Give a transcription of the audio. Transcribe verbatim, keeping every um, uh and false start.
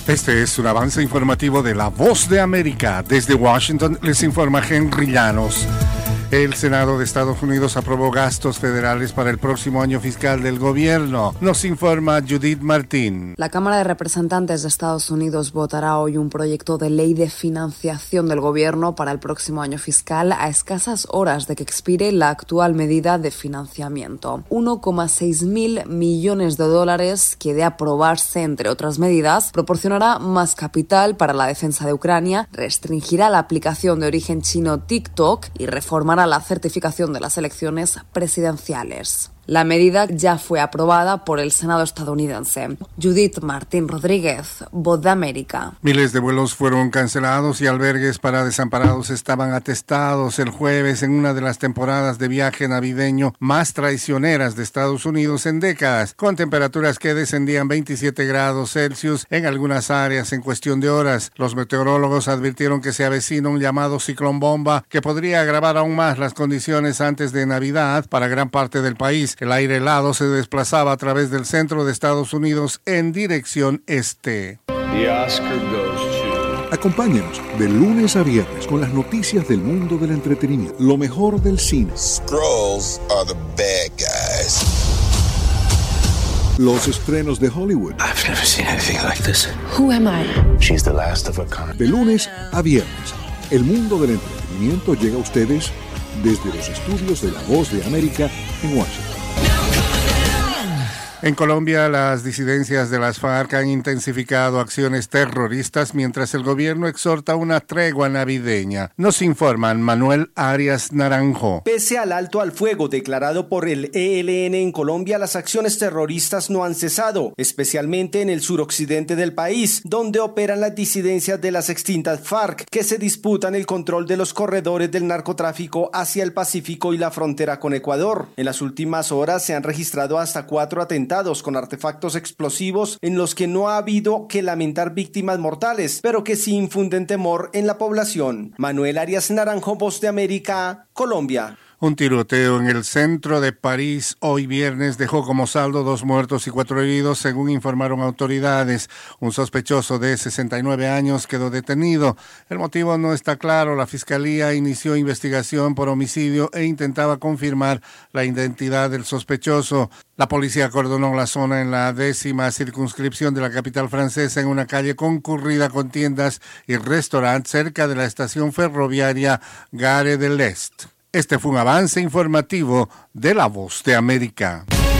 Este es un avance informativo de La Voz de América. Desde Washington les informa Henry Llanos. El Senado de Estados Unidos aprobó gastos federales para el próximo año fiscal del gobierno. Nos informa Judith Martín. La Cámara de Representantes de Estados Unidos votará hoy un proyecto de ley de financiación del gobierno para el próximo año fiscal a escasas horas de que expire la actual medida de financiamiento. uno coma seis mil millones de dólares que, de aprobarse, entre otras medidas, proporcionará más capital para la defensa de Ucrania, restringirá la aplicación de origen chino TikTok y reformará la certificación de las elecciones presidenciales. La medida ya fue aprobada por el Senado estadounidense. Judith Martín Rodríguez, Voz de América. Miles de vuelos fueron cancelados y albergues para desamparados estaban atestados el jueves en una de las temporadas de viaje navideño más traicioneras de Estados Unidos en décadas, con temperaturas que descendían veintisiete grados Celsius en algunas áreas en cuestión de horas. Los meteorólogos advirtieron que se avecina un llamado ciclón bomba que podría agravar aún más las condiciones antes de Navidad para gran parte del país. El aire helado se desplazaba a través del centro de Estados Unidos en dirección este. The Oscar goes to... Acompáñenos de lunes a viernes con las noticias del mundo del entretenimiento, lo mejor del cine. Skrulls are the bad guys. Los estrenos de Hollywood. I've never seen anything like this. Who am I? She's the last of a kind. De lunes a viernes, el mundo del entretenimiento llega a ustedes desde los estudios de La Voz de América en Washington. En Colombia, las disidencias de las FARC han intensificado acciones terroristas mientras el gobierno exhorta una tregua navideña. Nos informan Manuel Arias Naranjo. Pese al alto al fuego declarado por el E L N en Colombia, las acciones terroristas no han cesado, especialmente en el suroccidente del país, donde operan las disidencias de las extintas FARC, que se disputan el control de los corredores del narcotráfico hacia el Pacífico y la frontera con Ecuador. En las últimas horas se han registrado hasta cuatro atentados con artefactos explosivos en los que no ha habido que lamentar víctimas mortales, pero que sí infunden temor en la población. Manuel Arias Naranjo, Voz de América, Colombia. Un tiroteo en el centro de París hoy viernes dejó como saldo dos muertos y cuatro heridos, según informaron autoridades. Un sospechoso de sesenta y nueve años quedó detenido. El motivo no está claro. La fiscalía inició investigación por homicidio e intentaba confirmar la identidad del sospechoso. La policía acordonó la zona en la décima circunscripción de la capital francesa en una calle concurrida con tiendas y restaurantes cerca de la estación ferroviaria Gare de l'Est. Este fue un avance informativo de La Voz de América.